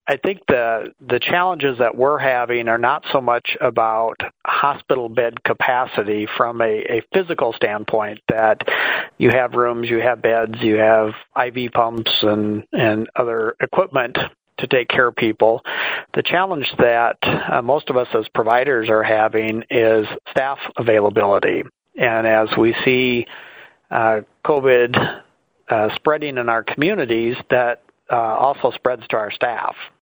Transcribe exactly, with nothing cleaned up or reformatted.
I think the the challenges that we're having are not so much about hospital bed capacity from a, a physical standpoint, that you have rooms, you have beds, you have I V pumps and, and other equipment to take care of people. The challenge that uh, most of us as providers are having is staff availability. And as we see uh, COVID uh, spreading in our communities, that uh, also spreads to our staff.